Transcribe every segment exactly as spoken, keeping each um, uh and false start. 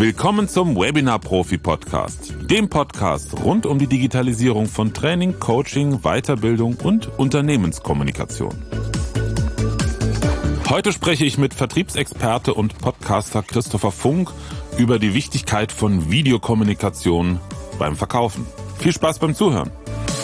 Willkommen zum Webinar-Profi-Podcast, dem Podcast rund um die Digitalisierung von Training, Coaching, Weiterbildung und Unternehmenskommunikation. Heute spreche ich mit Vertriebsexperte und Podcaster Christopher Funk über die Wichtigkeit von Videokommunikation beim Verkaufen. Viel Spaß beim Zuhören!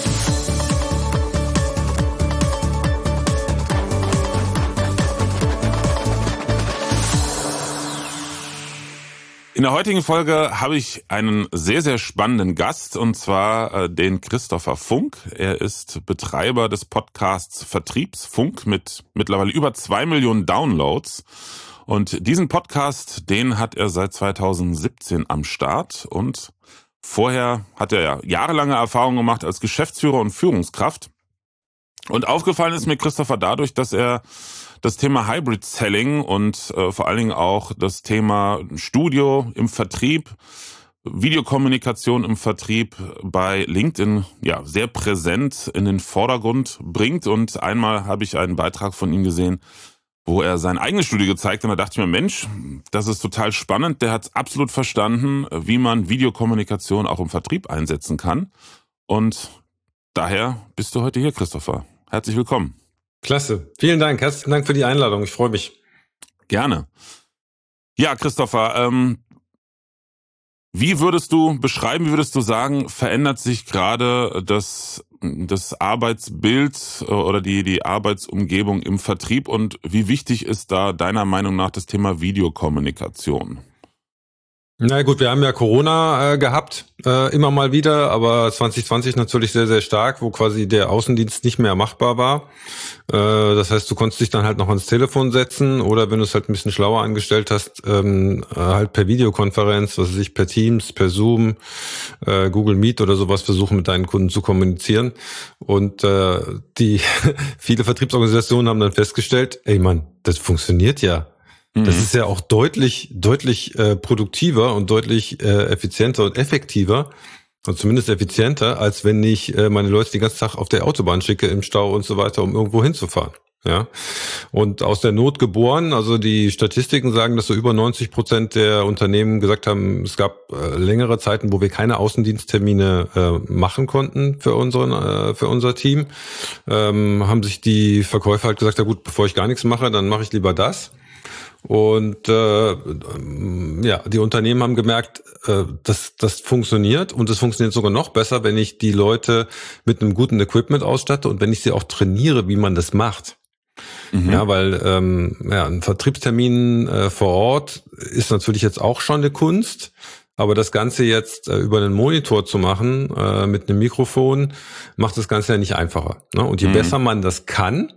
In der heutigen Folge habe ich einen sehr, sehr spannenden Gast, und zwar äh, den Christopher Funk. Er ist Betreiber des Podcasts Vertriebsfunk mit mittlerweile über zwei Millionen Downloads. Und diesen Podcast, den hat er seit zweitausendsiebzehn am Start. Und vorher hat er ja jahrelange Erfahrung gemacht als Geschäftsführer und Führungskraft. Und aufgefallen ist mir Christopher dadurch, dass er das Thema Hybrid Selling und äh, vor allen Dingen auch das Thema Studio im Vertrieb, Videokommunikation im Vertrieb bei LinkedIn ja sehr präsent in den Vordergrund bringt. Und einmal habe ich einen Beitrag von ihm gesehen, wo er sein eigenes Studio gezeigt hat. Und da dachte ich mir, Mensch, das ist total spannend. Der hat es absolut verstanden, wie man Videokommunikation auch im Vertrieb einsetzen kann. Und daher bist du heute hier, Christopher. Herzlich willkommen. Klasse. Vielen Dank. Herzlichen Dank für die Einladung. Ich freue mich. Gerne. Ja, Christopher, ähm, wie würdest du beschreiben, wie würdest du sagen, verändert sich gerade das, das Arbeitsbild oder die, die Arbeitsumgebung im Vertrieb, und wie wichtig ist da deiner Meinung nach das Thema Videokommunikation? Na gut, wir haben ja Corona äh, gehabt, äh, immer mal wieder, aber zwanzig zwanzig natürlich sehr, sehr stark, wo quasi der Außendienst nicht mehr machbar war. Äh, das heißt, du konntest dich dann halt noch ans Telefon setzen oder wenn du es halt ein bisschen schlauer angestellt hast, ähm, äh, halt per Videokonferenz, was weiß ich, per Teams, per Zoom, äh, Google Meet oder sowas versuchen, mit deinen Kunden zu kommunizieren. Und äh, die viele Vertriebsorganisationen haben dann festgestellt, ey Mann, das funktioniert ja. Das ist ja auch deutlich, deutlich äh, produktiver und deutlich äh, effizienter und effektiver, und zumindest effizienter, als wenn ich äh, meine Leute den ganzen Tag auf der Autobahn schicke, im Stau und so weiter, um irgendwo hinzufahren. Ja. Und aus der Not geboren, also die Statistiken sagen, dass so über neunzig Prozent der Unternehmen gesagt haben, es gab äh, längere Zeiten, wo wir keine Außendiensttermine äh, machen konnten für unseren, äh, für unser Team. Ähm, haben sich die Verkäufer halt gesagt, ja gut, bevor ich gar nichts mache, dann mache ich lieber das. Und äh, ja, die Unternehmen haben gemerkt, äh, dass das funktioniert, und es funktioniert sogar noch besser, wenn ich die Leute mit einem guten Equipment ausstatte und wenn ich sie auch trainiere, wie man das macht. Mhm. Ja, weil ähm, ja, ein Vertriebstermin äh, vor Ort ist natürlich jetzt auch schon eine Kunst, aber das Ganze jetzt äh, über einen Monitor zu machen äh, mit einem Mikrofon macht das Ganze ja nicht einfacher. Ne? Und je mhm. besser man das kann,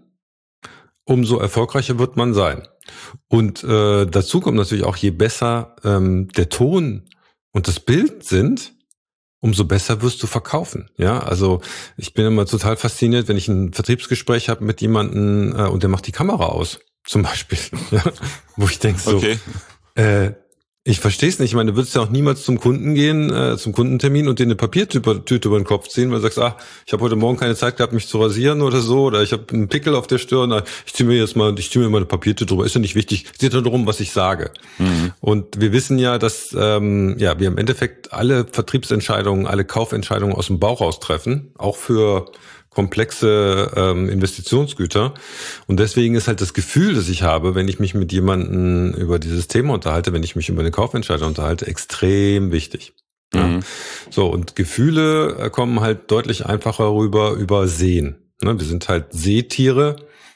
umso erfolgreicher wird man sein. Und äh, dazu kommt natürlich auch, je besser ähm, der Ton und das Bild sind, umso besser wirst du verkaufen. Ja, also ich bin immer total fasziniert, wenn ich ein Vertriebsgespräch habe mit jemandem äh, und der macht die Kamera aus, zum Beispiel, ja, wo ich denke so, okay. äh, ich verstehe es nicht. Ich meine, du würdest ja auch niemals zum Kunden gehen, äh, zum Kundentermin und dir eine Papiertüte über den Kopf ziehen, weil du sagst, ah, ich habe heute Morgen keine Zeit gehabt, mich zu rasieren oder so, oder ich habe einen Pickel auf der Stirn, ich ziehe mir jetzt mal, ich ziehe mir mal eine Papiertüte drüber. Ist ja nicht wichtig. Es geht nur darum, was ich sage. Mhm. Und wir wissen ja, dass ähm, ja wir im Endeffekt alle Vertriebsentscheidungen, alle Kaufentscheidungen aus dem Bauch raus treffen, auch für komplexe ähm, Investitionsgüter. Und deswegen ist halt das Gefühl, das ich habe, wenn ich mich mit jemandem über dieses Thema unterhalte, wenn ich mich über eine Kaufentscheidung unterhalte, extrem wichtig. Ja. Mhm. So, und Gefühle kommen halt deutlich einfacher rüber über Sehen. Ne? Wir sind halt Sehtiere.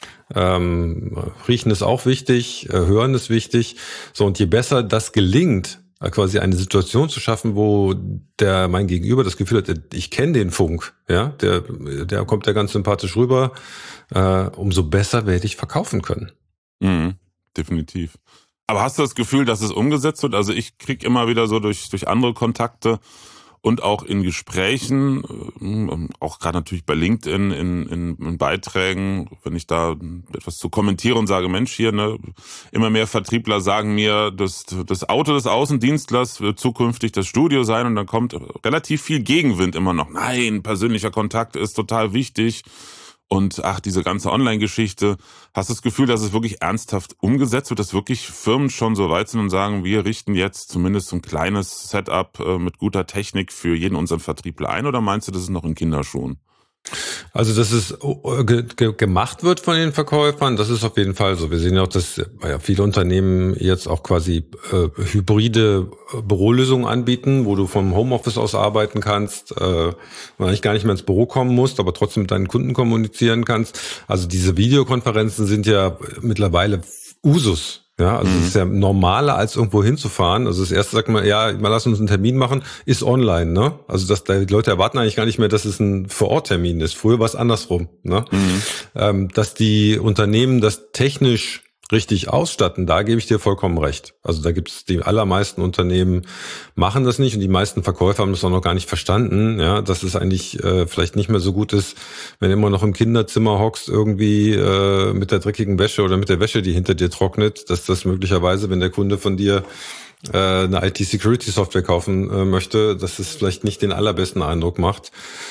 Ähm, Riechen ist auch wichtig, Hören ist wichtig. So, und je besser das gelingt, quasi eine Situation zu schaffen, wo der mein Gegenüber das Gefühl hat, ich kenne den Funk, ja, der der kommt ja ganz sympathisch rüber, äh, umso besser werde ich verkaufen können. Mhm, definitiv. Aber hast du das Gefühl, dass es umgesetzt wird? Also ich kriege immer wieder so durch durch andere Kontakte und auch in Gesprächen, auch gerade natürlich bei LinkedIn, in, in, in Beiträgen, wenn ich da etwas zu kommentiere und sage, Mensch, hier, ne, immer mehr Vertriebler sagen mir, dass das Auto des Außendienstlers wird zukünftig das Studio sein, und dann kommt relativ viel Gegenwind immer noch. Nein, persönlicher Kontakt ist total wichtig. Und ach, diese ganze Online-Geschichte, hast du das Gefühl, dass es wirklich ernsthaft umgesetzt wird, dass wirklich Firmen schon so weit sind und sagen, wir richten jetzt zumindest so ein kleines Setup äh, mit guter Technik für jeden unseren Vertriebler ein, oder meinst du, das ist noch in Kinderschuhen? Also, dass es ge ge gemacht wird von den Verkäufern, das ist auf jeden Fall so. Wir sehen ja auch, dass ja, viele Unternehmen jetzt auch quasi äh, hybride Bürolösungen anbieten, wo du vom Homeoffice aus arbeiten kannst, äh, und eigentlich gar nicht mehr ins Büro kommen musst, aber trotzdem mit deinen Kunden kommunizieren kannst. Also diese Videokonferenzen sind ja mittlerweile Usus. Ja, also es mhm. ist ja normaler, als irgendwo hinzufahren. Also das erste sagt man, ja, mal lass uns einen Termin machen, ist online, ne? Also das, die Leute erwarten eigentlich gar nicht mehr, dass es ein Vor-Ort-Termin ist. Früher war es andersrum, ne? Mhm. Ähm, dass die Unternehmen das technisch richtig ausstatten, da gebe ich dir vollkommen recht. Also da gibt es die allermeisten Unternehmen machen das nicht und die meisten Verkäufer haben das auch noch gar nicht verstanden, ja, dass es eigentlich äh, vielleicht nicht mehr so gut ist, wenn du immer noch im Kinderzimmer hockst irgendwie äh, mit der dreckigen Wäsche oder mit der Wäsche, die hinter dir trocknet, dass das möglicherweise, wenn der Kunde von dir äh, eine I T-Security-Software kaufen äh, möchte, dass es vielleicht nicht den allerbesten Eindruck macht.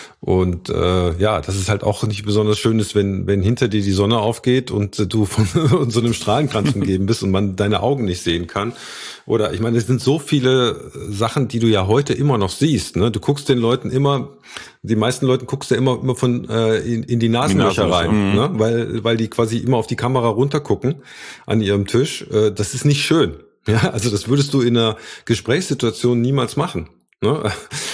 Und äh, ja, dass es halt auch nicht besonders schön ist, wenn wenn hinter dir die Sonne aufgeht und äh, du von so einem Strahlenkranz umgeben bist und man deine Augen nicht sehen kann. Oder ich meine, es sind so viele Sachen, die du ja heute immer noch siehst. Ne? Du guckst den Leuten immer, die meisten Leuten guckst du immer immer von äh, in, in die Nasenlöcher rein, mhm. ne? weil weil die quasi immer auf die Kamera runtergucken an ihrem Tisch. Äh, das ist nicht schön. Ja, also das würdest du in einer Gesprächssituation niemals machen. Ne?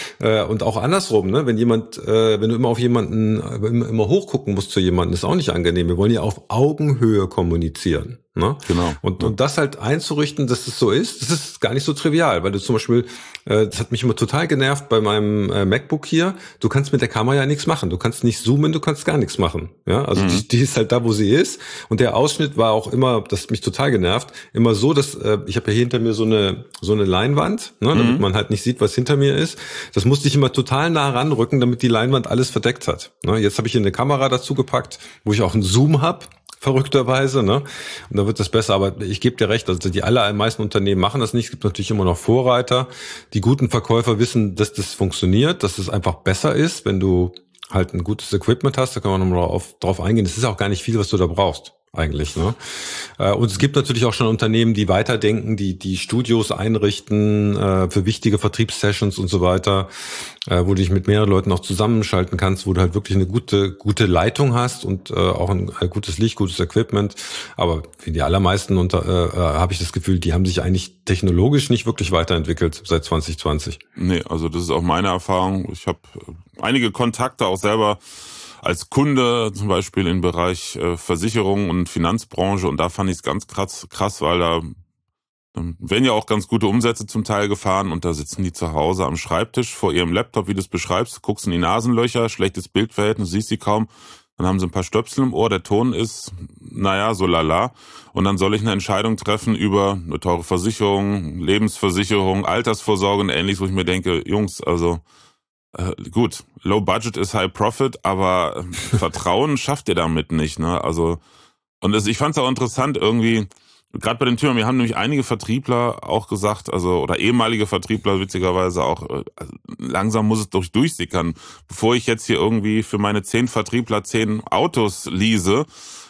Und auch andersrum, ne? Wenn jemand, äh, wenn du immer auf jemanden, immer, immer hochgucken musst zu jemandem, ist auch nicht angenehm. Wir wollen ja auf Augenhöhe kommunizieren. Ne? Genau. Und, und das halt einzurichten, dass es so ist, das ist gar nicht so trivial, weil du zum Beispiel, äh, das hat mich immer total genervt bei meinem äh, MacBook hier, du kannst mit der Kamera ja nichts machen, du kannst nicht zoomen, du kannst gar nichts machen. Ja, also mhm. die, die ist halt da, wo sie ist. Und der Ausschnitt war auch immer, das hat mich total genervt, immer so, dass äh, ich habe ja hier hinter mir so eine so eine Leinwand, ne, damit mhm. man halt nicht sieht, was hinter mir ist. Das musste ich immer total nah ranrücken, damit die Leinwand alles verdeckt hat. Ne, jetzt habe ich hier eine Kamera dazu gepackt, wo ich auch einen Zoom habe. Verrückterweise, ne? Und da wird das besser. Aber ich gebe dir recht, also die allermeisten Unternehmen machen das nicht. Es gibt natürlich immer noch Vorreiter. Die guten Verkäufer wissen, dass das funktioniert, dass es einfach besser ist, wenn du halt ein gutes Equipment hast. Da können wir nochmal drauf, drauf eingehen. Das ist auch gar nicht viel, was du da brauchst. Eigentlich, ne? Und es gibt natürlich auch schon Unternehmen, die weiterdenken, die die Studios einrichten äh, für wichtige Vertriebssessions und so weiter, äh, wo du dich mit mehreren Leuten auch zusammenschalten kannst, wo du halt wirklich eine gute gute Leitung hast und äh, auch ein, ein gutes Licht, gutes Equipment. Aber für die allermeisten unter äh, habe ich das Gefühl, die haben sich eigentlich technologisch nicht wirklich weiterentwickelt seit zwanzig zwanzig. Nee, also das ist auch meine Erfahrung. Ich habe einige Kontakte auch selber als Kunde, zum Beispiel im Bereich äh, Versicherung und Finanzbranche, und da fand ich es ganz krass, krass, weil da ähm, werden ja auch ganz gute Umsätze zum Teil gefahren und da sitzen die zu Hause am Schreibtisch vor ihrem Laptop, wie du es beschreibst, guckst in die Nasenlöcher, schlechtes Bildverhältnis, siehst sie kaum, dann haben sie ein paar Stöpsel im Ohr, der Ton ist, naja, so lala, und dann soll ich eine Entscheidung treffen über eine teure Versicherung, Lebensversicherung, Altersvorsorge und ähnliches, wo ich mir denke, Jungs, also Äh, gut, Low Budget ist High Profit, aber äh, Vertrauen schafft ihr damit nicht, ne? Also, und das, ich fand es auch interessant irgendwie, gerade bei dem Thema, mir haben nämlich einige Vertriebler auch gesagt, also, oder ehemalige Vertriebler witzigerweise auch, äh, also, langsam muss es durch durchsickern, bevor ich jetzt hier irgendwie für meine zehn Vertriebler zehn Autos lease,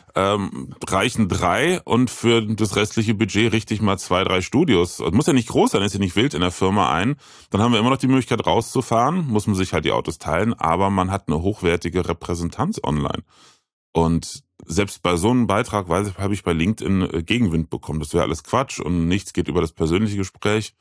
ähm, reichen drei und für das restliche Budget richte ich mal zwei, drei Studios. Das muss ja nicht groß sein, ist ja nicht wild in der Firma ein. Dann haben wir immer noch die Möglichkeit rauszufahren, muss man sich halt die Autos teilen, aber man hat eine hochwertige Repräsentanz online. Und selbst bei so einem Beitrag, weiß ich, habe ich bei LinkedIn Gegenwind bekommen. Das wäre alles Quatsch und nichts geht über das persönliche Gespräch.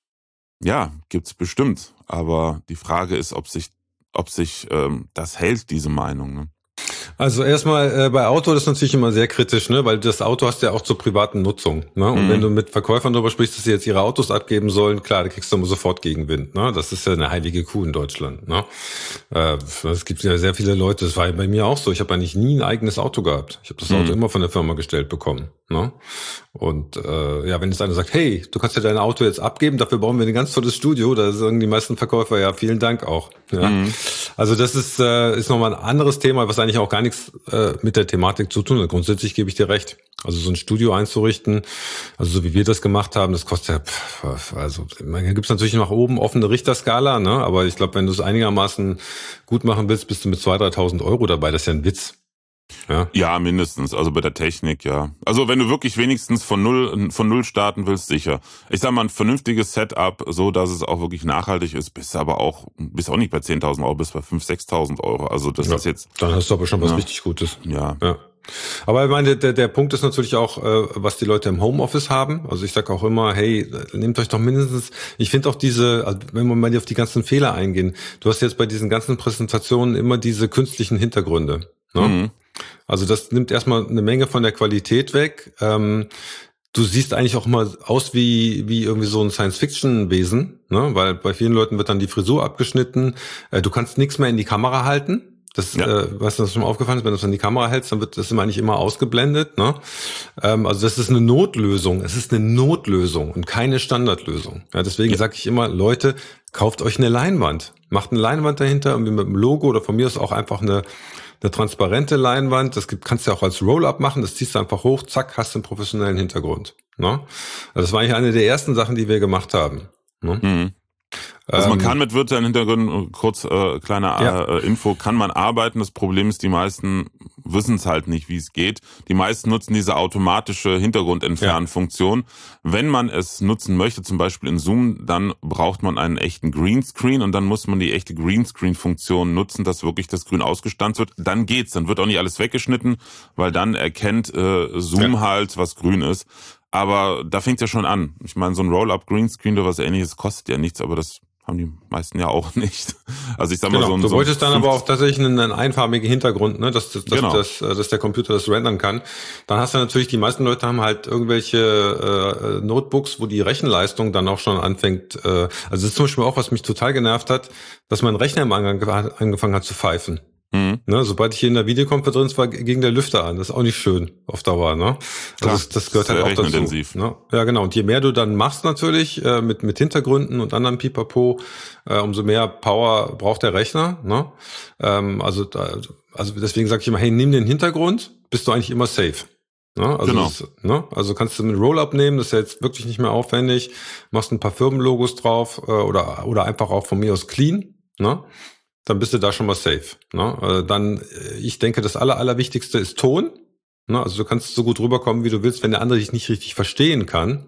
Ja, gibt's bestimmt. Aber die Frage ist, ob sich, ob sich ähm, das hält, diese Meinung, ne? Also erstmal äh, bei Auto, das ist natürlich immer sehr kritisch, ne, weil das Auto hast du ja auch zur privaten Nutzung, ne? Und mhm. wenn du mit Verkäufern darüber sprichst, dass sie jetzt ihre Autos abgeben sollen, klar, da kriegst du immer sofort Gegenwind, ne? Das ist ja eine heilige Kuh in Deutschland, ne? Äh, es gibt ja sehr viele Leute, das war ja bei mir auch so, ich habe eigentlich nie ein eigenes Auto gehabt. Ich habe das Auto mhm. immer von der Firma gestellt bekommen, ne? Und äh, ja, wenn jetzt einer sagt, hey, du kannst ja dein Auto jetzt abgeben, dafür bauen wir ein ganz tolles Studio, da sagen die meisten Verkäufer, ja, vielen Dank auch. Ja? Mhm. Also das ist äh, ist nochmal ein anderes Thema, was eigentlich auch gar nichts äh, mit der Thematik zu tun hat. Grundsätzlich gebe ich dir recht. Also so ein Studio einzurichten, also so wie wir das gemacht haben, das kostet ja, pff, also da gibt es natürlich nach oben offene Richterskala, ne? Aber ich glaube, wenn du es einigermaßen gut machen willst, bist du mit zweitausend, dreitausend Euro dabei. Das ist ja ein Witz. Ja, ja, mindestens. Also bei der Technik, ja. Also wenn du wirklich wenigstens von null, von null starten willst, sicher. Ich sag mal, ein vernünftiges Setup, so dass es auch wirklich nachhaltig ist, bist aber auch, bist auch nicht bei zehntausend Euro, bist bei fünftausend, sechstausend Euro. Also das ja, ist jetzt. dann hast du aber schon was Ja. richtig Gutes. Ja. Ja. Aber ich meine, der, der Punkt ist natürlich auch, äh, was die Leute im Homeoffice haben. Also ich sage auch immer, hey, nehmt euch doch mindestens, ich finde auch diese, also wenn wir mal auf die ganzen Fehler eingehen, du hast jetzt bei diesen ganzen Präsentationen immer diese künstlichen Hintergründe. Ne? Mhm. Also das nimmt erstmal eine Menge von der Qualität weg. Ähm, du siehst eigentlich auch immer aus wie wie irgendwie so ein Science-Fiction-Wesen, ne? Weil bei vielen Leuten wird dann die Frisur abgeschnitten. Äh, du kannst nichts mehr in die Kamera halten. Das, Ja. äh, was das schon mal aufgefallen ist, wenn du es in die Kamera hältst, dann wird das immer eigentlich immer ausgeblendet. Ne? Ähm, also das ist eine Notlösung. Es ist eine Notlösung und keine Standardlösung. Ja, deswegen Ja. sage ich immer, Leute, kauft euch eine Leinwand. Macht eine Leinwand dahinter, irgendwie mit einem Logo oder von mir ist auch einfach eine eine transparente Leinwand. Das gibt, kannst du ja auch als Roll-Up machen. Das ziehst du einfach hoch, zack, hast du einen professionellen Hintergrund. Ne? Also das war eigentlich eine der ersten Sachen, die wir gemacht haben. Ne? Mhm. Also man Ähm, kann mit virtuellen Hintergründen, kurz äh, kleine Ja. äh, Info, kann man arbeiten. Das Problem ist, die meisten wissen es halt nicht, wie es geht. Die meisten nutzen diese automatische Hintergrundentfernfunktion. Wenn man es nutzen möchte, zum Beispiel in Zoom, dann braucht man einen echten Greenscreen und dann muss man die echte Greenscreen-Funktion nutzen, dass wirklich das Grün ausgestanzt wird. Dann geht's, dann wird auch nicht alles weggeschnitten, weil dann erkennt äh, Zoom Ja. halt, was grün ist. Aber da fängt ja schon an. Ich meine, so ein Roll-Up Greenscreen oder was Ähnliches kostet ja nichts, aber das haben die meisten ja auch nicht. Also ich sag mal Genau, so ein du so wolltest dann aber fünfzig auch tatsächlich einen, einen einfarbigen Hintergrund, ne, dass, dass, Genau. dass, dass, dass der Computer das rendern kann. Dann hast du natürlich, die meisten Leute haben halt irgendwelche äh, Notebooks, wo die Rechenleistung dann auch schon anfängt. Äh, also das ist zum Beispiel auch, was mich total genervt hat, dass mein Rechner im Angang angefangen hat zu pfeifen. Mhm. Ne, sobald ich hier in der Videokonferenz war, ging der Lüfter an. Das ist auch nicht schön auf Dauer. Ne? Klar, Also das, das gehört das ist halt auch sehr dazu. rechenintensiv. Ne? Ja, genau. Und je mehr du dann machst natürlich äh, mit mit Hintergründen und anderen Pipapo, äh, umso mehr Power braucht der Rechner. Ne? Ähm, also da, also deswegen sage ich immer, hey, nimm den Hintergrund, bist du eigentlich immer safe. Ne? Also Genau. das, ne? Also kannst du mit Roll-Up nehmen, das ist ja jetzt wirklich nicht mehr aufwendig. Machst ein paar Firmenlogos drauf äh, oder oder einfach auch von mir aus clean. Ne? Dann bist du da schon mal safe. Ne? Äh, dann, ich denke, das Aller, Allerwichtigste ist Ton. Ne? Also du kannst so gut rüberkommen, wie du willst. Wenn der andere dich nicht richtig verstehen kann,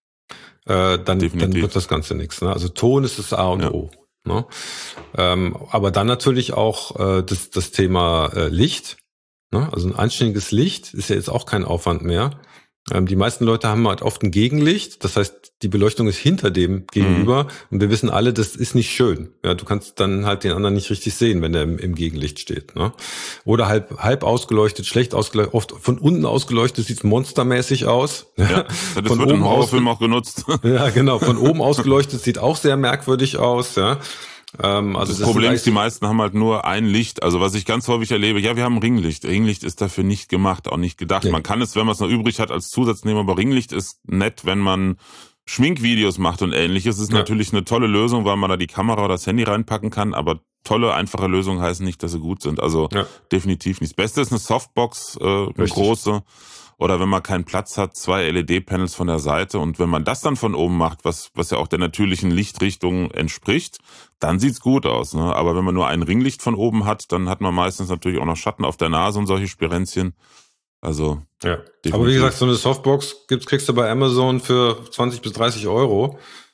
äh, dann, dann wird das Ganze nichts. Ne? Also Ton ist das A und Ja. O. Ne? Ähm, aber dann natürlich auch äh, das, das Thema äh, Licht. Ne? Also ein anständiges Licht ist ja jetzt auch kein Aufwand mehr. Ähm, die meisten Leute haben halt oft ein Gegenlicht. Das heißt, die Beleuchtung ist hinter dem gegenüber. Mhm. Und wir wissen alle, das ist nicht schön. Ja, du kannst dann halt den anderen nicht richtig sehen, wenn der im, im Gegenlicht steht. Ne? Oder halb, halb ausgeleuchtet, schlecht ausgeleuchtet. Oft von unten ausgeleuchtet sieht es monstermäßig aus. Ja, das von wird oben im Horrorfilm auch genutzt. Ja, genau. Von oben ausgeleuchtet sieht auch sehr merkwürdig aus. Ja. Ähm, also das, das Problem ist, die meisten haben halt nur ein Licht. Also was ich ganz häufig erlebe, ja, wir haben Ringlicht. Ringlicht ist dafür nicht gemacht, auch nicht gedacht. Nee. Man kann es, wenn man es noch übrig hat, als Zusatz nehmen, aber Ringlicht ist nett, wenn man Schminkvideos macht und ähnliches. Es ist ja. natürlich eine tolle Lösung, weil man da die Kamera oder das Handy reinpacken kann, aber tolle, einfache Lösungen heißen nicht, dass sie gut sind. Also ja. definitiv nicht. Das Beste ist eine Softbox, äh, eine Richtig. große. Oder wenn man keinen Platz hat, zwei L E D-Panels von der Seite. Und wenn man das dann von oben macht, was was ja auch der natürlichen Lichtrichtung entspricht, dann sieht's gut aus. Ne? Aber wenn man nur ein Ringlicht von oben hat, dann hat man meistens natürlich auch noch Schatten auf der Nase und solche Spirenzchen. Also ja. Definitiv. Aber wie gesagt, so eine Softbox gibt's, kriegst du bei Amazon für zwanzig bis dreißig Euro.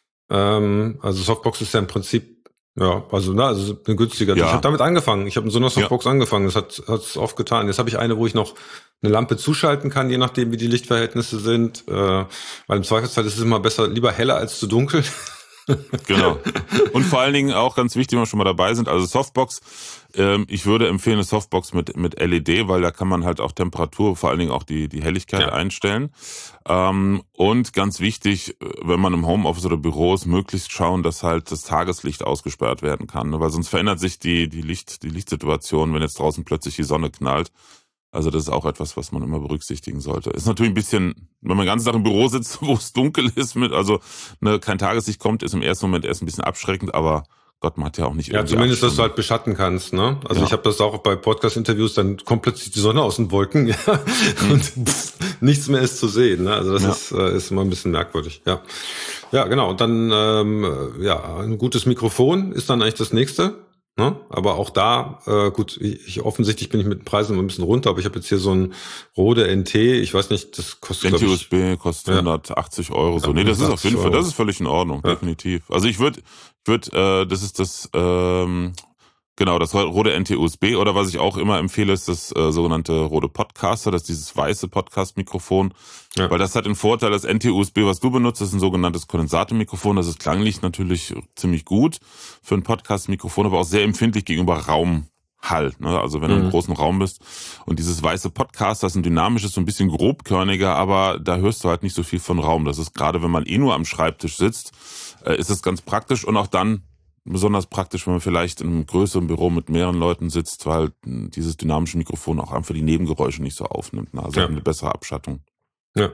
Ähm, also Softbox ist ja im Prinzip ja, also na, also eine günstige. Ja. Ich habe damit angefangen. Ich habe in so einer Softbox ja. angefangen. Das hat hat's oft getan. Jetzt habe ich eine, wo ich noch eine Lampe zuschalten kann, je nachdem, wie die Lichtverhältnisse sind. Äh, weil im Zweifelsfall ist es immer besser, lieber heller als zu dunkel. Genau. Und vor allen Dingen auch ganz wichtig, wenn wir schon mal dabei sind, also Softbox. Ähm, ich würde empfehlen eine Softbox mit mit L E D, weil da kann man halt auch Temperatur, vor allen Dingen auch die die Helligkeit ja. einstellen. Ähm, und ganz wichtig, wenn man im Homeoffice oder Büro ist, möglichst schauen, dass halt das Tageslicht ausgesperrt werden kann, ne? Weil sonst verändert sich die die Licht die Lichtsituation, wenn jetzt draußen plötzlich die Sonne knallt. Also das ist auch etwas, was man immer berücksichtigen sollte. Ist natürlich ein bisschen, wenn man den ganzen Tag im Büro sitzt, wo es dunkel ist, mit also ne, kein Tageslicht kommt, ist im ersten Moment erst ein bisschen abschreckend, aber Gott, man hat ja auch nicht Ja, zumindest, dass du halt beschatten kannst, ne? Also ja. ich habe das auch bei Podcast-Interviews, dann kommt plötzlich die Sonne aus den Wolken, ja, mhm. und pff, nichts mehr ist zu sehen, ne? Also das ja. ist äh, ist immer ein bisschen merkwürdig, ja. Ja, genau. Und dann ähm, ja, ein gutes Mikrofon ist dann eigentlich das nächste. Ne? Aber auch da, äh, gut, ich, ich offensichtlich bin ich mit den Preisen ein bisschen runter, aber ich habe jetzt hier so ein Rode N T, ich weiß nicht, das kostet, glaube ich... N T U S B kostet ja, hundertachtzig Euro so. ja, Nee, das ist auf jeden Fall, Euro. das ist völlig in Ordnung, Ja. definitiv. Also ich würde, würd, äh, das ist das, ähm, genau, das Rode N T U S B, oder was ich auch immer empfehle, ist das äh, sogenannte Rode Podcaster, das ist dieses weiße Podcast-Mikrofon, ja. Weil das hat den Vorteil, das N T U S B, was du benutzt, ist ein sogenanntes Kondensatormikrofon, das ist klanglich natürlich ziemlich gut für ein Podcast-Mikrofon, aber auch sehr empfindlich gegenüber Raumhall, ne? Also wenn mhm. du im großen Raum bist. Und dieses weiße Podcaster ist ein dynamisches, so ein bisschen grobkörniger, aber da hörst du halt nicht so viel von Raum. Das ist gerade, wenn man eh nur am Schreibtisch sitzt, äh, ist es ganz praktisch und auch dann besonders praktisch, wenn man vielleicht in einem größeren Büro mit mehreren Leuten sitzt, weil dieses dynamische Mikrofon auch einfach die Nebengeräusche nicht so aufnimmt. Ne? Also ja. eine bessere Abschattung. Ja,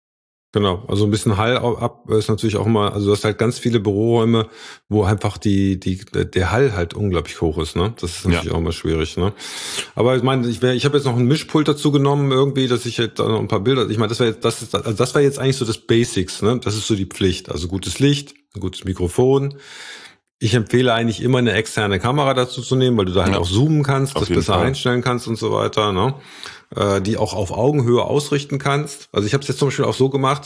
genau. Also ein bisschen Hall ab ist natürlich auch immer, also du hast halt ganz viele Büroräume, wo einfach die, die, der Hall halt unglaublich hoch ist, ne? Das ist natürlich ja. auch immer schwierig, ne? Aber ich meine, ich, wär, ich habe jetzt noch ein Mischpult dazu genommen, irgendwie, dass ich jetzt da noch ein paar Bilder, ich meine, das wäre jetzt, das ist, also das war jetzt eigentlich so das Basics, ne? Das ist so die Pflicht. Also gutes Licht, ein gutes Mikrofon. Ich empfehle eigentlich immer eine externe Kamera dazu zu nehmen, weil du da halt ja. auch zoomen kannst, das besser Fall. einstellen kannst und so weiter, ne? Äh, die auch auf Augenhöhe ausrichten kannst. Also ich habe es jetzt zum Beispiel auch so gemacht,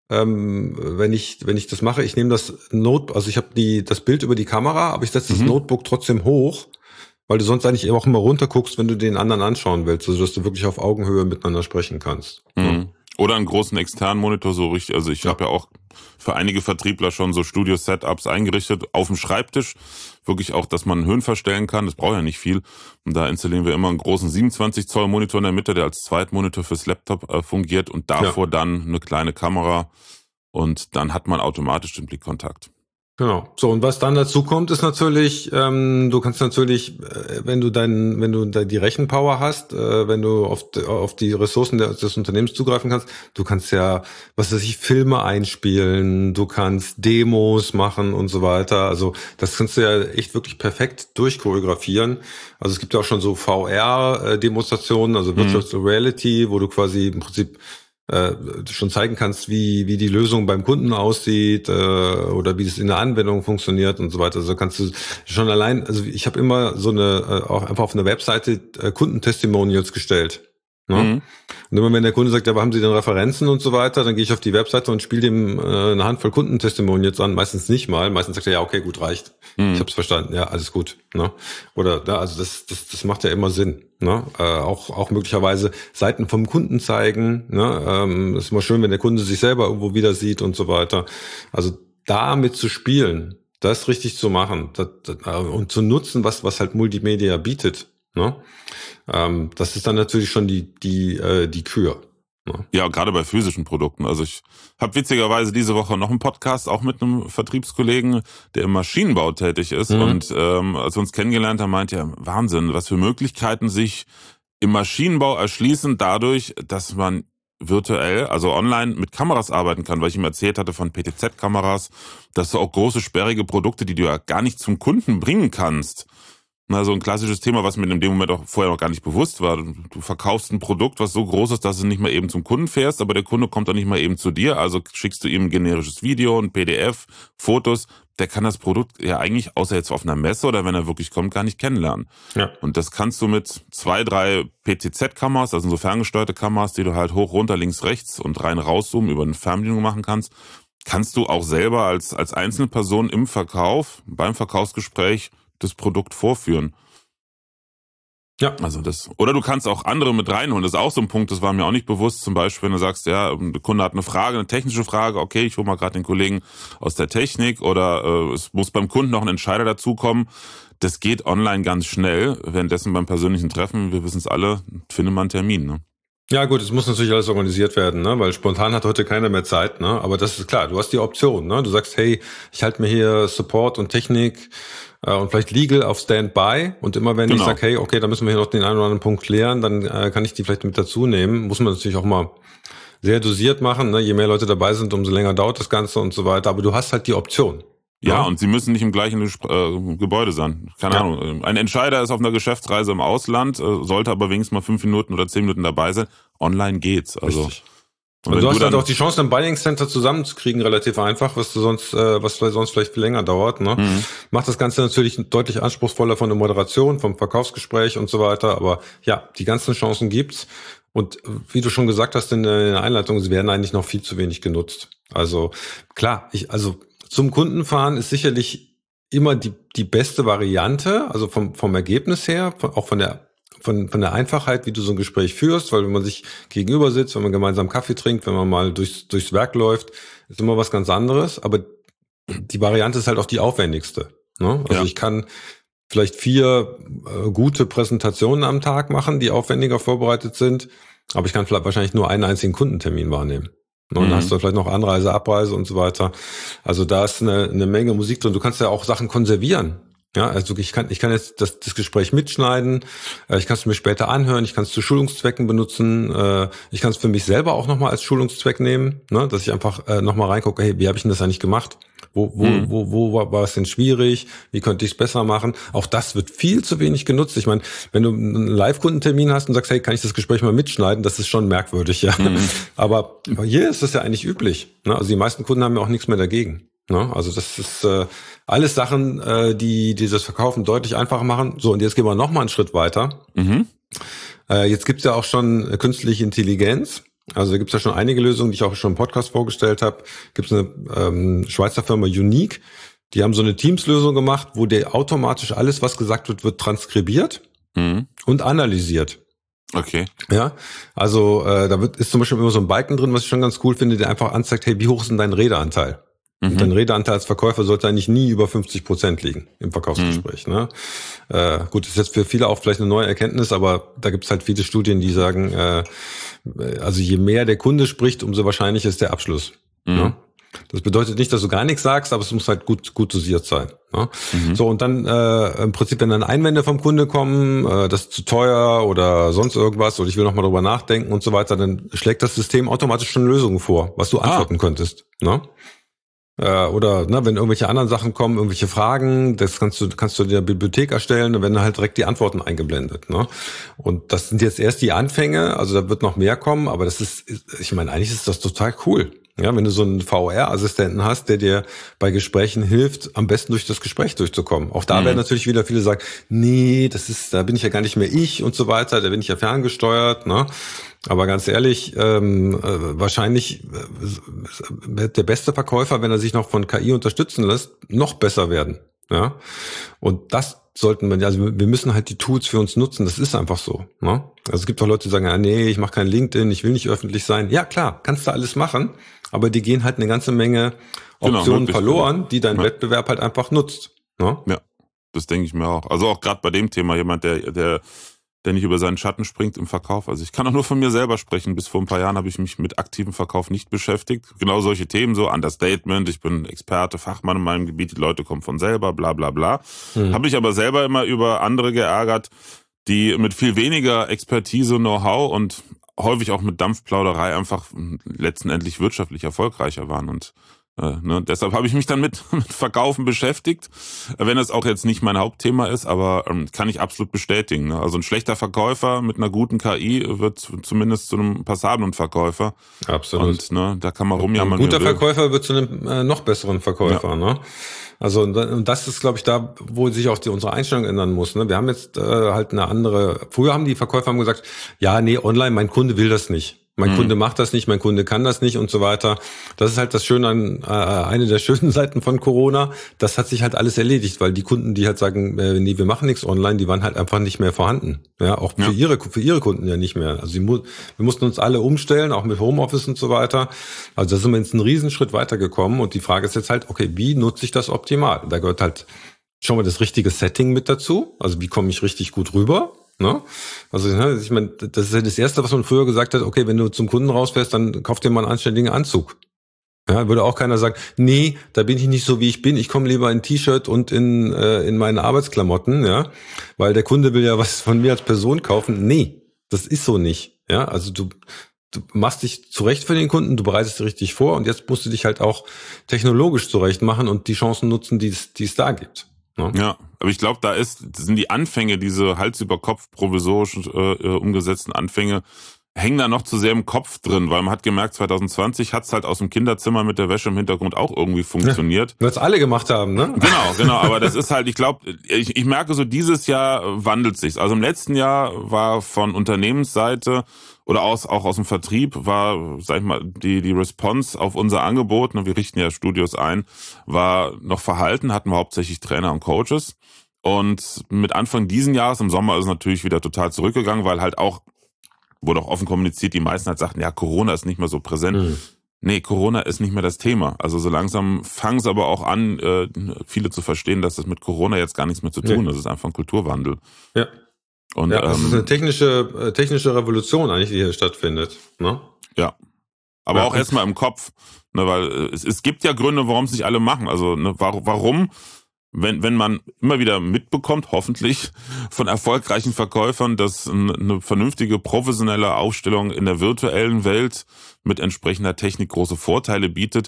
ähm, wenn ich wenn ich das mache, ich nehme das Notebook, also ich habe die das Bild über die Kamera, aber ich setze mhm. das Notebook trotzdem hoch, weil du sonst eigentlich auch immer runter guckst, wenn du den anderen anschauen willst, also dass du wirklich auf Augenhöhe miteinander sprechen kannst. Mhm. Ja. Oder einen großen externen Monitor, so richtig. Also ich ja. habe ja auch für einige Vertriebler schon so Studio-Setups eingerichtet, auf dem Schreibtisch. Wirklich auch, dass man Höhen verstellen kann. Das braucht ja nicht viel. Und da installieren wir immer einen großen siebenundzwanzig Zoll Monitor in der Mitte, der als Zweitmonitor fürs Laptop äh, fungiert. Und davor ja. dann eine kleine Kamera. Und dann hat man automatisch den Blickkontakt. Genau. So, und was dann dazu kommt, ist natürlich, ähm, du kannst natürlich, äh, wenn du dein, wenn du da die Rechenpower hast, äh, wenn du auf, auf die Ressourcen des, des Unternehmens zugreifen kannst, du kannst ja, was weiß ich, Filme einspielen, du kannst Demos machen und so weiter. Also das kannst du ja echt wirklich perfekt durchchoreografieren. Also es gibt ja auch schon so V R-Demonstrationen, also Virtual mhm. Reality, wo du quasi im Prinzip Äh, schon zeigen kannst, wie wie die Lösung beim Kunden aussieht äh, oder wie es in der Anwendung funktioniert und so weiter. Also kannst du schon allein, also ich habe immer so eine, äh, auch einfach auf eine Webseite äh, Kundentestimonials gestellt. Ne? Mhm. Und immer wenn der Kunde sagt, ja, aber haben Sie denn Referenzen und so weiter, dann gehe ich auf die Webseite und spiele dem äh, eine Handvoll Kundentestimonials an, meistens nicht mal. Meistens sagt er, ja, okay, gut, reicht. Mhm. Ich habe es verstanden, ja, alles gut. Ne? Oder ja, also das, das, das macht ja immer Sinn. Ne? Äh, auch, auch möglicherweise Seiten vom Kunden zeigen. Ne? Ähm, ist immer schön, wenn der Kunde sich selber irgendwo wieder sieht und so weiter. Also damit zu spielen, das richtig zu machen das, das, und zu nutzen, was, was halt Multimedia bietet. Ne? Ähm, das ist dann natürlich schon die die äh, die Kür. Ne? Ja, gerade bei physischen Produkten. Also ich habe witzigerweise diese Woche noch einen Podcast, auch mit einem Vertriebskollegen, der im Maschinenbau tätig ist. Mhm. Und ähm, als wir uns kennengelernt haben, meinte er, Wahnsinn, was für Möglichkeiten sich im Maschinenbau erschließen dadurch, dass man virtuell, also online mit Kameras arbeiten kann, weil ich ihm erzählt hatte von P T Z-Kameras, dass du auch große, sperrige Produkte, die du ja gar nicht zum Kunden bringen kannst. Also ein klassisches Thema, was mir in dem Moment auch vorher noch gar nicht bewusst war. Du verkaufst ein Produkt, was so groß ist, dass du nicht mal eben zum Kunden fährst, aber der Kunde kommt dann nicht mal eben zu dir. Also schickst du ihm ein generisches Video, ein P D F, Fotos. Der kann das Produkt ja eigentlich, außer jetzt auf einer Messe oder wenn er wirklich kommt, gar nicht kennenlernen. Ja. Und das kannst du mit zwei, drei P T Z-Kameras, also so ferngesteuerte Kameras, die du halt hoch, runter, links, rechts und rein rauszoomen über eine Fernbedienung machen kannst, kannst du auch selber als, als einzelne Person im Verkauf, beim Verkaufsgespräch das Produkt vorführen. Ja. Also das, oder du kannst auch andere mit reinholen. Das ist auch so ein Punkt, das war mir auch nicht bewusst. Zum Beispiel, wenn du sagst, ja, der Kunde hat eine Frage, eine technische Frage, okay, ich hole mal gerade den Kollegen aus der Technik oder äh, es muss beim Kunden noch ein Entscheider dazukommen. Das geht online ganz schnell. Währenddessen beim persönlichen Treffen, wir wissen es alle, findet man einen Termin, ne? Ja gut, es muss natürlich alles organisiert werden, ne? Weil spontan hat heute keiner mehr Zeit, ne? Aber das ist klar, du hast die Option, ne? Du sagst, hey, ich halte mir hier Support und Technik äh, und vielleicht Legal auf Standby und immer wenn genau. ich sage, hey, okay, da müssen wir hier noch den einen oder anderen Punkt klären, dann äh, kann ich die vielleicht mit dazu nehmen. Muss man natürlich auch mal sehr dosiert machen, ne? Je mehr Leute dabei sind, umso länger dauert das Ganze und so weiter. Aber du hast halt die Option. Ja, ja, und sie müssen nicht im gleichen äh, Gebäude sein. Keine ja. Ahnung. Ein Entscheider ist auf einer Geschäftsreise im Ausland, äh, sollte aber wenigstens mal fünf Minuten oder zehn Minuten dabei sein. Online geht's. Also Richtig. Und, und du hast halt auch die Chance, ein Buying Center zusammenzukriegen, relativ einfach, was du sonst, äh, was sonst vielleicht viel länger dauert. Ne? Mhm. Macht das Ganze natürlich deutlich anspruchsvoller von der Moderation, vom Verkaufsgespräch und so weiter. Aber ja, die ganzen Chancen gibt's. Und wie du schon gesagt hast in der Einleitung, sie werden eigentlich noch viel zu wenig genutzt. Also klar, ich, also zum Kunden fahren ist sicherlich immer die die beste Variante, also vom vom Ergebnis her, von, auch von der Von, von der Einfachheit, wie du so ein Gespräch führst, weil wenn man sich gegenüber sitzt, wenn man gemeinsam Kaffee trinkt, wenn man mal durchs, durchs Werk läuft, ist immer was ganz anderes. Aber die Variante ist halt auch die aufwendigste. Ne? Also ja. Ich kann vielleicht vier äh, gute Präsentationen am Tag machen, die aufwendiger vorbereitet sind, aber ich kann vielleicht wahrscheinlich nur einen einzigen Kundentermin wahrnehmen. Ne? Und mhm. dann hast du vielleicht noch Anreise, Abreise und so weiter. Also da ist eine, eine Menge Musik drin. Du kannst ja auch Sachen konservieren. Ja, also ich kann ich kann jetzt das, das Gespräch mitschneiden, ich kann es mir später anhören, ich kann es zu Schulungszwecken benutzen, ich kann es für mich selber auch nochmal als Schulungszweck nehmen, ne, dass ich einfach nochmal reingucke, hey, wie habe ich denn das eigentlich gemacht? Wo wo hm. wo wo war, war es denn schwierig? Wie könnte ich es besser machen? Auch das wird viel zu wenig genutzt. Ich meine, wenn du einen Live-Kundentermin hast und sagst, hey, kann ich das Gespräch mal mitschneiden? Das ist schon merkwürdig, ja. Hm. Aber hier ist das ja eigentlich üblich. Ne? Also die meisten Kunden haben ja auch nichts mehr dagegen. Ne? Also das ist äh, alles Sachen, äh, die, die das Verkaufen deutlich einfacher machen. So, und jetzt gehen wir noch mal einen Schritt weiter. Mhm. Äh, jetzt gibt's ja auch schon künstliche Intelligenz. Also da gibt's ja schon einige Lösungen, die ich auch schon im Podcast vorgestellt habe. Gibt's eine ähm, Schweizer Firma Unique. Die haben so eine Teams-Lösung gemacht, wo der automatisch alles, was gesagt wird, wird transkribiert mhm. und analysiert. Okay. Ja, also äh, da wird ist zum Beispiel immer so ein Balken drin, was ich schon ganz cool finde, der einfach anzeigt, hey, wie hoch ist denn dein Redeanteil? Und dein Redeanteil als Verkäufer sollte eigentlich nie über fünfzig Prozent liegen im Verkaufsgespräch. Mhm. Ne? Äh, gut, das ist jetzt für viele auch vielleicht eine neue Erkenntnis, aber da gibt es halt viele Studien, die sagen, äh, also je mehr der Kunde spricht, umso wahrscheinlicher ist der Abschluss. Mhm. Ne? Das bedeutet nicht, dass du gar nichts sagst, aber es muss halt gut gut dosiert sein. Ne? Mhm. So, und dann äh, im Prinzip, wenn dann Einwände vom Kunde kommen, äh, das ist zu teuer oder sonst irgendwas oder ich will nochmal drüber nachdenken und so weiter, dann schlägt das System automatisch schon Lösungen vor, was du antworten ah. könntest. Ne? Oder ne, wenn irgendwelche anderen Sachen kommen, irgendwelche Fragen, das kannst du kannst du in der Bibliothek erstellen, dann werden halt direkt die Antworten eingeblendet. Ne? Und das sind jetzt erst die Anfänge, also da wird noch mehr kommen, aber das ist, ich meine, eigentlich ist das total cool. Ja, wenn du so einen V R-Assistenten hast, der dir bei Gesprächen hilft, am besten durch das Gespräch durchzukommen. Auch da mhm. werden natürlich wieder viele sagen, nee, das ist, da bin ich ja gar nicht mehr ich und so weiter, da bin ich ja ferngesteuert, ne? Aber ganz ehrlich, ähm, äh, wahrscheinlich äh, wird der beste Verkäufer, wenn er sich noch von K I unterstützen lässt, noch besser werden. Ja, und das sollten wir, also wir müssen halt die Tools für uns nutzen. Das ist einfach so. Ne? Also es gibt auch Leute, die sagen, ja, nee, ich mache kein LinkedIn, ich will nicht öffentlich sein. Ja, klar, kannst du alles machen, aber die gehen halt eine ganze Menge Optionen genau, verloren, die dein ja. Wettbewerb halt einfach nutzt. Ne? Ja, das denke ich mir auch. Also auch gerade bei dem Thema, jemand, der, der der nicht über seinen Schatten springt im Verkauf. Also ich kann auch nur von mir selber sprechen. Bis vor ein paar Jahren habe ich mich mit aktivem Verkauf nicht beschäftigt. Genau solche Themen, so Understatement, ich bin Experte, Fachmann in meinem Gebiet, die Leute kommen von selber, bla bla bla. Mhm. Habe ich aber selber immer über andere geärgert, die mit viel weniger Expertise, Know-how und häufig auch mit Dampfplauderei einfach letztendlich wirtschaftlich erfolgreicher waren. Und Äh, ne? Deshalb habe ich mich dann mit, mit Verkaufen beschäftigt, wenn es auch jetzt nicht mein Hauptthema ist, aber ähm, kann ich absolut bestätigen. Ne? Also ein schlechter Verkäufer mit einer guten K I wird zumindest zu einem passablen Verkäufer. Absolut. Und ne, da kann man rumjammern. Ein guter Verkäufer wird zu einem äh, noch besseren Verkäufer. Ja. Ne? Also und das ist, glaube ich, da, wo sich auch die, unsere Einstellung ändern muss. Ne? Wir haben jetzt äh, halt eine andere. Früher haben die Verkäufer haben gesagt, ja, nee, online, mein Kunde will das nicht. Mein mhm. Kunde macht das nicht, mein Kunde kann das nicht und so weiter. Das ist halt das Schöne an, äh, eine der schönen Seiten von Corona. Das hat sich halt alles erledigt, weil die Kunden, die halt sagen, äh, nee, wir machen nichts online, die waren halt einfach nicht mehr vorhanden. Ja, auch für ja. ihre für ihre Kunden ja nicht mehr. Also sie, wir mussten uns alle umstellen, auch mit Homeoffice und so weiter. Also da sind wir jetzt einen Riesenschritt weitergekommen und die Frage ist jetzt halt, okay, wie nutze ich das optimal? Da gehört halt schon mal das richtige Setting mit dazu. Also wie komme ich richtig gut rüber? Ne? Also ich meine, das ist ja das Erste, was man früher gesagt hat, okay, wenn du zum Kunden rausfährst, dann kauf dir mal einen anständigen Anzug. Ja, würde auch keiner sagen, nee, da bin ich nicht so, wie ich bin, ich komme lieber in T-Shirt und in äh, in meine Arbeitsklamotten, ja, weil der Kunde will ja was von mir als Person kaufen. Nee, das ist so nicht. Ja, also du du machst dich zurecht für den Kunden, du bereitest dich richtig vor und jetzt musst du dich halt auch technologisch zurecht machen und die Chancen nutzen, die es die es da gibt. Ja, ja, aber ich glaube, da ist sind die Anfänge, diese Hals über Kopf provisorisch äh, umgesetzten Anfänge, hängen da noch zu sehr im Kopf drin, weil man hat gemerkt, zwanzig zwanzig hat's halt aus dem Kinderzimmer mit der Wäsche im Hintergrund auch irgendwie funktioniert. Ja, was alle gemacht haben, ne? Genau, genau, aber das ist halt, ich glaube, ich, ich merke so, dieses Jahr wandelt sich's. Also im letzten Jahr war von Unternehmensseite oder aus, auch aus dem Vertrieb war, sag ich mal, die, die Response auf unser Angebot, ne, wir richten ja Studios ein, war noch verhalten, hatten wir hauptsächlich Trainer und Coaches. Und mit Anfang diesen Jahres, im Sommer, ist es natürlich wieder total zurückgegangen, weil halt auch wurde auch offen kommuniziert, die meisten halt sagten, ja, Corona ist nicht mehr so präsent. Mhm. Nee, Corona ist nicht mehr das Thema. Also so langsam fangen es aber auch an, äh, viele zu verstehen, dass das mit Corona jetzt gar nichts mehr zu tun ist. Ja. Das ist einfach ein Kulturwandel. Ja. Und, ja, das ähm, ist eine technische, technische Revolution eigentlich, die hier stattfindet. Ne? Ja. Aber ja, auch erstmal im Kopf. Ne, weil es, es gibt ja Gründe, warum es nicht alle machen. Also ne, warum... Wenn, wenn man immer wieder mitbekommt, hoffentlich von erfolgreichen Verkäufern, dass eine vernünftige professionelle Aufstellung in der virtuellen Welt mit entsprechender Technik große Vorteile bietet,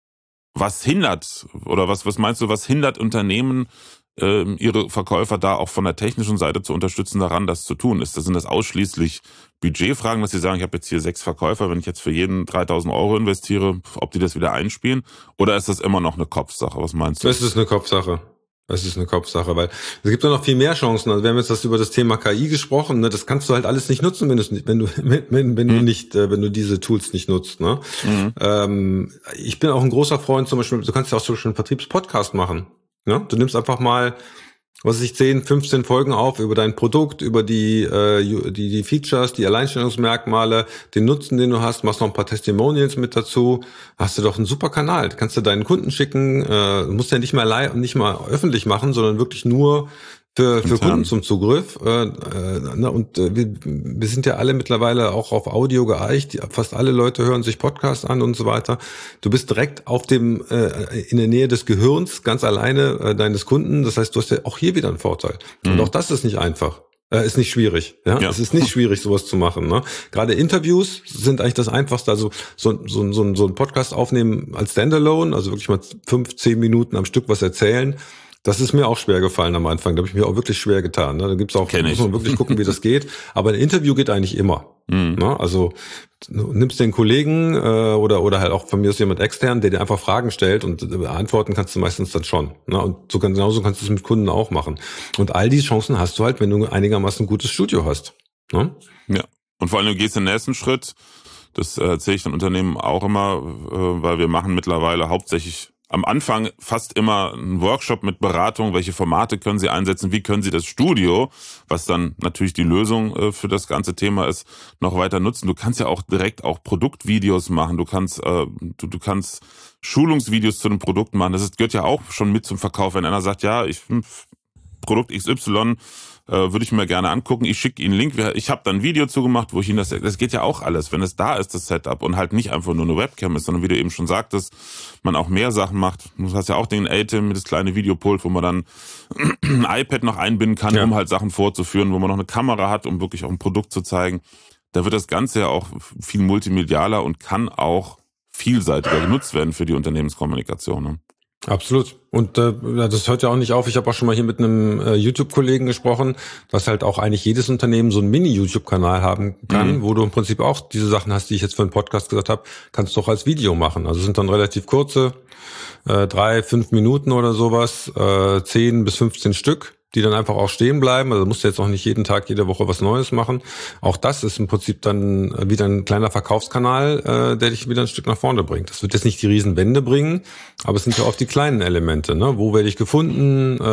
was hindert, oder was, was meinst du, was hindert Unternehmen, äh, ihre Verkäufer da auch von der technischen Seite zu unterstützen, daran das zu tun? Ist das, sind das ausschließlich Budgetfragen, dass sie sagen, ich habe jetzt hier sechs Verkäufer, wenn ich jetzt für jeden dreitausend Euro investiere, ob die das wieder einspielen? Oder ist das immer noch eine Kopfsache? Was meinst du? Das ist eine Kopfsache. Das ist eine Kopfsache, weil es gibt ja noch viel mehr Chancen. Also wir haben jetzt das über das Thema K I gesprochen. Ne? Das kannst du halt alles nicht nutzen, wenn du wenn du wenn, wenn mhm. du nicht, wenn du diese Tools nicht nutzt. Ne? Mhm. Ähm, ich bin auch ein großer Freund. Zum Beispiel, du kannst ja auch so einen Vertriebspodcast machen. Ne? Du nimmst einfach mal, was weiß ich, zehn, fünfzehn Folgen auf über dein Produkt, über die, äh, die, die Features, die Alleinstellungsmerkmale, den Nutzen, den du hast, machst noch ein paar Testimonials mit dazu, hast du doch einen super Kanal. Kannst du deinen Kunden schicken, äh, musst ja nicht mal live, nicht mal öffentlich machen, sondern wirklich nur für, für Kunden zum Zugriff. Äh, äh, ne, und äh, wir, wir sind ja alle mittlerweile auch auf Audio geeicht. Fast alle Leute hören sich Podcasts an und so weiter. Du bist direkt auf dem äh, in der Nähe des Gehirns, ganz alleine äh, deines Kunden. Das heißt, du hast ja auch hier wieder einen Vorteil. Mhm. Und auch das ist nicht einfach. Äh, ist nicht schwierig. Ja? ja, es ist nicht schwierig, sowas zu machen. Ne? Gerade Interviews sind eigentlich das Einfachste. Also so, so, so, so ein Podcast aufnehmen als Standalone, also wirklich mal fünf, zehn Minuten am Stück was erzählen. Das ist mir auch schwer gefallen am Anfang. Da habe ich mir auch wirklich schwer getan. Ne? Da gibt's auch, muss man wirklich gucken, wie das geht. Aber ein Interview geht eigentlich immer. Mhm. Ne? Also du nimmst den Kollegen äh, oder oder halt auch von mir ist jemand extern, der dir einfach Fragen stellt und äh, antworten kannst du meistens dann schon. Ne? Und so kann, genauso kannst du es mit Kunden auch machen. Und all diese Chancen hast du halt, wenn du einigermaßen ein gutes Studio hast. Ne? Ja. Und vor allem du gehst den nächsten Schritt. Das erzähle ich den Unternehmen auch immer, äh, weil wir machen mittlerweile hauptsächlich am Anfang fast immer ein Workshop mit Beratung, welche Formate können Sie einsetzen, wie können Sie das Studio, was dann natürlich die Lösung für das ganze Thema ist, noch weiter nutzen. Du kannst ja auch direkt auch Produktvideos machen, du kannst äh, du, du kannst Schulungsvideos zu den Produkten machen. Das ist, gehört ja auch schon mit zum Verkauf, wenn einer sagt, ja, ich Produkt X Y äh, würde ich mir gerne angucken. Ich schicke Ihnen einen Link. Ich habe da ein Video zugemacht, wo ich Ihnen das... Das geht ja auch alles, wenn es da ist, das Setup, und halt nicht einfach nur eine Webcam ist, sondern wie du eben schon sagtest, man auch mehr Sachen macht. Du hast ja auch den A-Tim, das kleine Videopult, wo man dann ein iPad noch einbinden kann, ja. um halt Sachen vorzuführen, wo man noch eine Kamera hat, um wirklich auch ein Produkt zu zeigen. Da wird das Ganze ja auch viel multimedialer und kann auch vielseitiger genutzt werden für die Unternehmenskommunikation. Ne? Absolut. Und äh, das hört ja auch nicht auf. Ich habe auch schon mal hier mit einem äh, YouTube-Kollegen gesprochen, dass halt auch eigentlich jedes Unternehmen so einen Mini-YouTube-Kanal haben kann, mhm. wo du im Prinzip auch diese Sachen hast, die ich jetzt für einen Podcast gesagt habe, kannst du auch als Video machen. Also sind dann relativ kurze, äh, drei, fünf Minuten oder sowas, äh, zehn bis fünfzehn Stück, die dann einfach auch stehen bleiben. Also musst du jetzt auch nicht jeden Tag, jede Woche was Neues machen. Auch das ist im Prinzip dann wieder ein kleiner Verkaufskanal, äh, der dich wieder ein Stück nach vorne bringt. Das wird jetzt nicht die Riesenwende bringen, aber es sind ja oft die kleinen Elemente. Ne? Wo werde ich gefunden? Äh,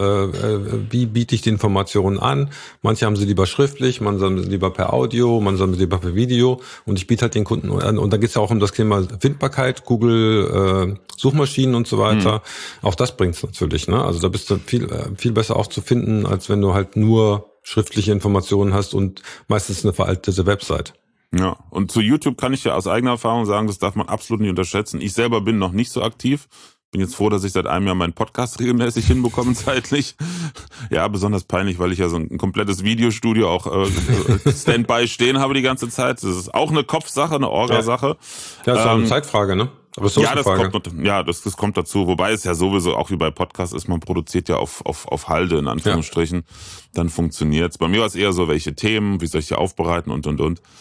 äh, wie biete ich die Informationen an? Manche haben sie lieber schriftlich, manche haben sie lieber per Audio, manche haben sie lieber per Video. Und ich biete halt den Kunden an. Und da geht es ja auch um das Thema Findbarkeit, Google, äh, Suchmaschinen und so weiter. Mhm. Auch das bringt's natürlich. Ne? Also da bist du viel, viel besser auch zu finden, als wenn du halt nur schriftliche Informationen hast und meistens eine veraltete Website. Ja, und zu YouTube kann ich ja aus eigener Erfahrung sagen, das darf man absolut nicht unterschätzen. Ich selber bin noch nicht so aktiv. Bin jetzt froh, dass ich seit einem Jahr meinen Podcast regelmäßig hinbekomme zeitlich. Ja, besonders peinlich, weil ich ja so ein komplettes Videostudio auch äh, Standby stehen habe die ganze Zeit. Das ist auch eine Kopfsache, eine Orga-Sache. Ja, das ist auch eine ähm, Zeitfrage, ne? Aber ja, das kommt, ja, das, das kommt dazu. Wobei es ja sowieso auch wie bei Podcasts ist, man produziert ja auf, auf, auf Halde, in Anführungsstrichen. Ja. Dann funktioniert's. Bei mir war es eher so, welche Themen, wie soll ich die aufbereiten und, und, und.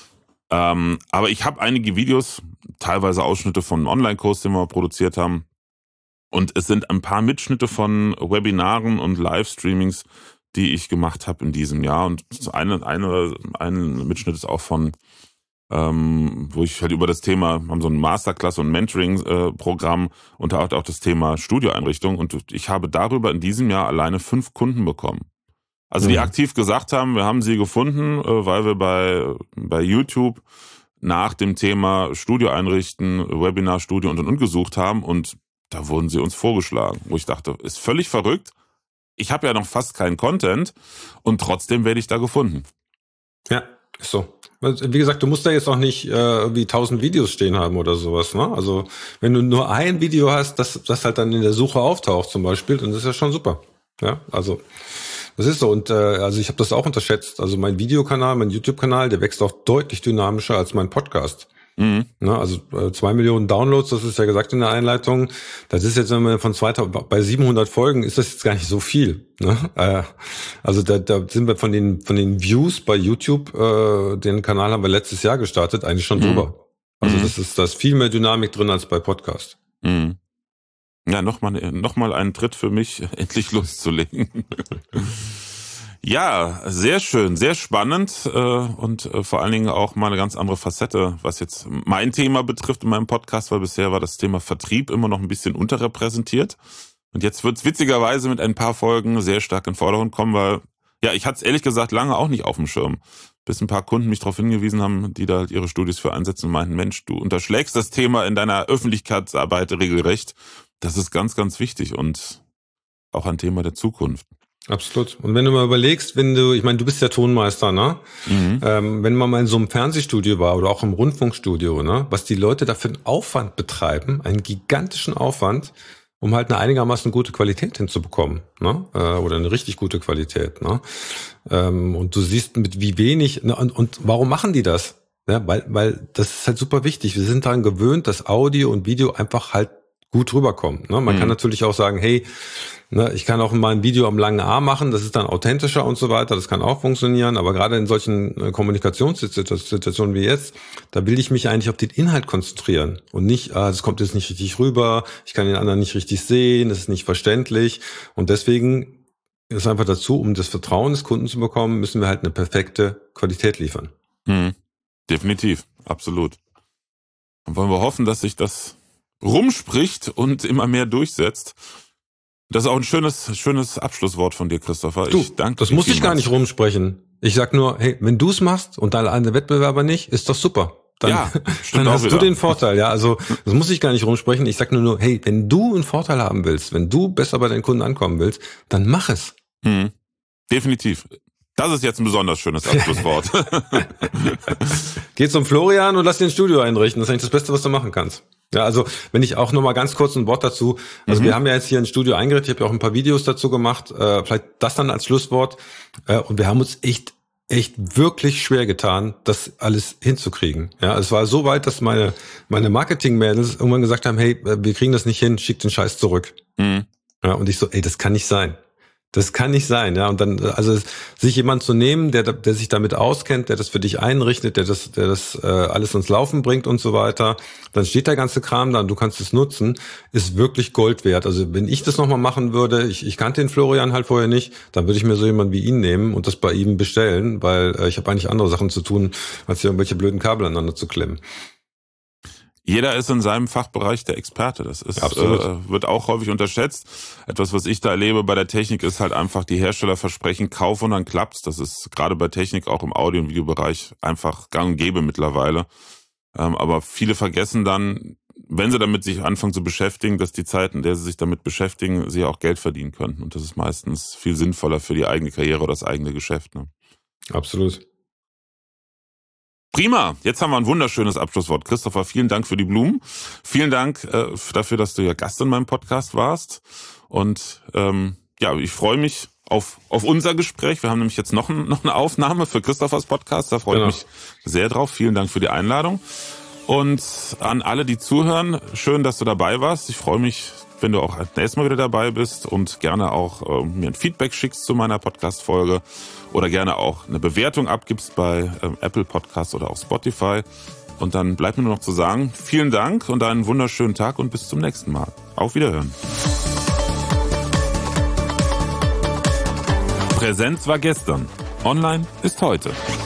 Ähm, aber ich habe einige Videos, teilweise Ausschnitte von einem Online-Kurs, den wir produziert haben. Und es sind ein paar Mitschnitte von Webinaren und Livestreamings, die ich gemacht habe in diesem Jahr. Und eine, eine, ein Mitschnitt ist auch von, ähm, wo ich halt über das Thema, wir haben so ein Masterclass- und Mentoring-Programm äh, und da auch das Thema Studioeinrichtung. Und ich habe darüber in diesem Jahr alleine fünf Kunden bekommen. Also die Mhm. aktiv gesagt haben, wir haben sie gefunden, äh, weil wir bei, bei YouTube nach dem Thema Studio einrichten, Webinar-Studio und und und gesucht haben und da wurden sie uns vorgeschlagen, wo ich dachte, ist völlig verrückt. Ich habe ja noch fast keinen Content und trotzdem werde ich da gefunden. Ja, ist so. Wie gesagt, du musst da jetzt auch nicht äh, wie tausend Videos stehen haben oder sowas, ne? Also wenn du nur ein Video hast, das, das halt dann in der Suche auftaucht zum Beispiel, dann ist das schon super. Ja, also das ist so. Und äh, also ich habe das auch unterschätzt. Also mein Videokanal, mein YouTube-Kanal, der wächst auch deutlich dynamischer als mein Podcast. Mhm. Ne, also äh, zwei Millionen Downloads, das ist ja gesagt in der Einleitung. Das ist jetzt, wenn man von zweitausend, bei siebenhundert Folgen ist das jetzt gar nicht so viel. Ne? Äh, also da, da sind wir von den von den Views bei YouTube, äh, den Kanal haben wir letztes Jahr gestartet, eigentlich schon drüber. Mhm. Also Mhm. das ist da ist viel mehr Dynamik drin als bei Podcast. Mhm. Ja, nochmal noch mal einen Tritt für mich, endlich loszulegen. Ja, sehr schön, sehr spannend äh, und äh, vor allen Dingen auch mal eine ganz andere Facette, was jetzt mein Thema betrifft in meinem Podcast, weil bisher war das Thema Vertrieb immer noch ein bisschen unterrepräsentiert. Und jetzt wird's witzigerweise mit ein paar Folgen sehr stark in den Vordergrund kommen, weil, ja, ich hatte es ehrlich gesagt lange auch nicht auf dem Schirm. Bis ein paar Kunden mich darauf hingewiesen haben, die da halt ihre Studios für einsetzen und meinten, Mensch, du unterschlägst das Thema in deiner Öffentlichkeitsarbeit regelrecht. Das ist ganz, ganz wichtig und auch ein Thema der Zukunft. Absolut. Und wenn du mal überlegst, wenn du, ich meine, du bist ja Tonmeister, ne? Mhm. Ähm, wenn man mal in so einem Fernsehstudio war oder auch im Rundfunkstudio, ne? Was die Leute da für einen Aufwand betreiben, einen gigantischen Aufwand, um halt eine einigermaßen gute Qualität hinzubekommen, ne? Äh, oder eine richtig gute Qualität, ne? Ähm, und du siehst mit wie wenig, ne? und, und warum machen die das? Ja, weil, weil das ist halt super wichtig. Wir sind daran gewöhnt, dass Audio und Video einfach halt gut rüberkommt. Ne? Man Mhm. kann natürlich auch sagen, hey, ne, ich kann auch mal ein Video am langen Arm machen, das ist dann authentischer und so weiter, das kann auch funktionieren, aber gerade in solchen äh, Kommunikationssituationen wie jetzt, da will ich mich eigentlich auf den Inhalt konzentrieren und nicht, ah, das kommt jetzt nicht richtig rüber, ich kann den anderen nicht richtig sehen, das ist nicht verständlich und deswegen ist einfach dazu, um das Vertrauen des Kunden zu bekommen, müssen wir halt eine perfekte Qualität liefern. Mhm. Definitiv, absolut. Dann wollen wir hoffen, dass sich das rumspricht und immer mehr durchsetzt. Das ist auch ein schönes, schönes Abschlusswort von dir, Christopher. Du, ich danke das dir muss ich gar vielmals. nicht rumsprechen. Ich sag nur, hey, wenn du es machst und deine andere Wettbewerber nicht, ist doch super. Dann, Ja, stimmt dann auch hast wieder. du den Vorteil, ja. Also das muss ich gar nicht rumsprechen. Ich sag nur, nur, hey, wenn du einen Vorteil haben willst, wenn du besser bei deinen Kunden ankommen willst, dann mach es. Hm. Definitiv. Das ist jetzt ein besonders schönes Abschlusswort. Geh zum Florian und lass dir ein Studio einrichten. Das ist eigentlich das Beste, was du machen kannst. Ja, also wenn ich auch noch mal ganz kurz ein Wort dazu. Also Mhm. wir haben ja jetzt hier ein Studio eingerichtet. Ich habe ja auch ein paar Videos dazu gemacht. Äh, vielleicht das dann als Schlusswort. Äh, und wir haben uns echt echt wirklich schwer getan, das alles hinzukriegen. Ja, es war so weit, dass meine meine Marketing-Mädels irgendwann gesagt haben, hey, wir kriegen das nicht hin, schick den Scheiß zurück. Mhm. Ja, und ich so, ey, das kann nicht sein. Das kann nicht sein, ja. Und dann, also sich jemand zu nehmen, der, der sich damit auskennt, der das für dich einrichtet, der das, der das äh, alles ins Laufen bringt und so weiter, dann steht der ganze Kram da und du kannst es nutzen, ist wirklich Gold wert. Also wenn ich das nochmal machen würde, ich, ich kannte den Florian halt vorher nicht, dann würde ich mir so jemanden wie ihn nehmen und das bei ihm bestellen, weil äh, ich habe eigentlich andere Sachen zu tun, als hier irgendwelche blöden Kabel aneinander zu klemmen. Jeder ist in seinem Fachbereich der Experte. Das ist, Absolut. äh, wird auch häufig unterschätzt. Etwas, was ich da erlebe bei der Technik, ist halt einfach, die Hersteller versprechen, kauf und dann klappt's. Das ist gerade bei Technik auch im Audio- und Videobereich einfach gang und gäbe mittlerweile. Ähm, aber viele vergessen dann, wenn sie damit sich anfangen zu beschäftigen, dass die Zeit, in der sie sich damit beschäftigen, sie auch Geld verdienen können. Und das ist meistens viel sinnvoller für die eigene Karriere oder das eigene Geschäft. Ne? Absolut. Prima, jetzt haben wir ein wunderschönes Abschlusswort. Christopher, vielen Dank für die Blumen. Vielen Dank äh, dafür, dass du ja Gast in meinem Podcast warst. Und ähm, ja, ich freue mich auf auf unser Gespräch. Wir haben nämlich jetzt noch, ein, noch eine Aufnahme für Christophers Podcast. Da freue Genau. ich mich sehr drauf. Vielen Dank für die Einladung. Und an alle, die zuhören, schön, dass du dabei warst. Ich freue mich, wenn du auch nächstes Mal wieder dabei bist und gerne auch äh, mir ein Feedback schickst zu meiner Podcast-Folge oder gerne auch eine Bewertung abgibst bei äh, Apple Podcasts oder auch Spotify. Und dann bleibt mir nur noch zu sagen, vielen Dank und einen wunderschönen Tag und bis zum nächsten Mal. Auf Wiederhören. Präsenz war gestern. Online ist heute.